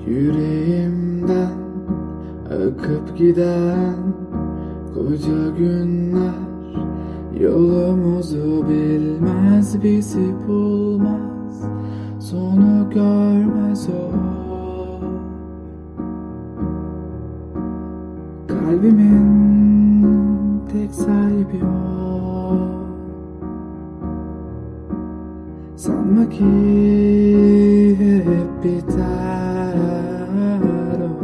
Yüreğimden akıp giden koca günler yolumuzu bilmez, bizi bulmaz, sonu görmez o. Kalbimin tek sahibi o. Sanma ki hep biter o.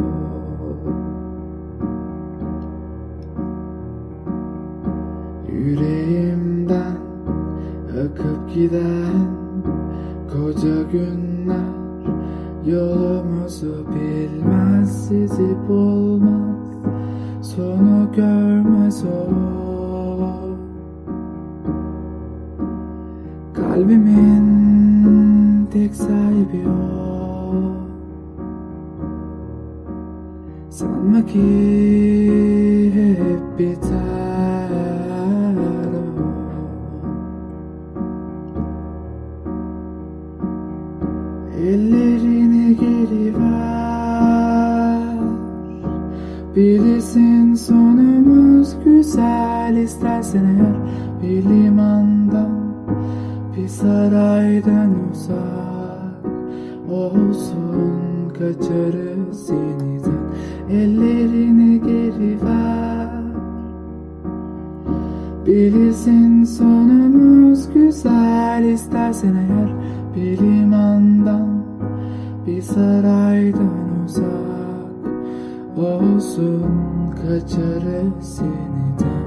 Yüreğimden akıp giden koca günler yolumuzu bilmez, sizi bulmaz, sonu görmez o. Kalbimin tek sahibi o. Sanma ki hep biter o. Ellerini geri ver, bilirsin sonumuz güzel. İstersen eğer bir limandan, bir saraydan uzak olsun, kaçarız yeniden. Ellerini geri ver, bilirsin sonumuz güzel. İstersen eğer bir limandan, bir saraydan uzak olsun, kaçarız yeniden.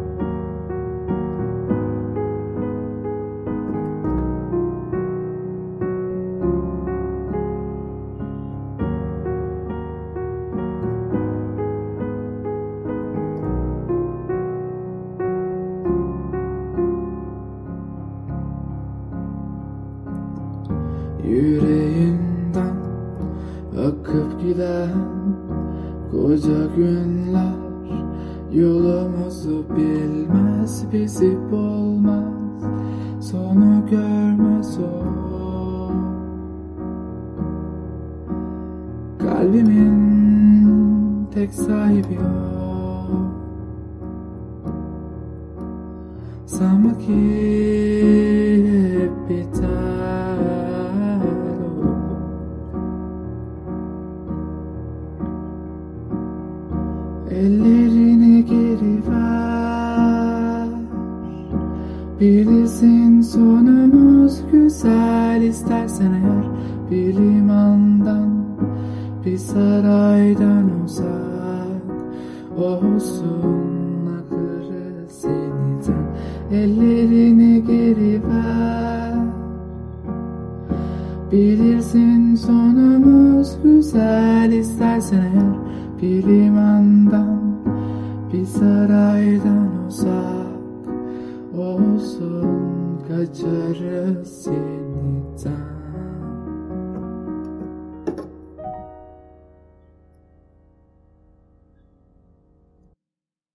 Yüreğimden akıp giden koca günler yolumuzu bilmez, bizi bulmaz, sonu görmez o. Kalbimin tek sahibi o. Sanma ki hep biter o. Ellerini geri ver, bilirsin sonumuz güzel. İstersen eğer bir limandan, bir saraydan uzak olsun, akarız yeniden. Ellerini geri ver, bilirsin sonumuz güzel. İstersen eğer bir limandan, bir saraydan uzak olsun, kaçarız yeniden.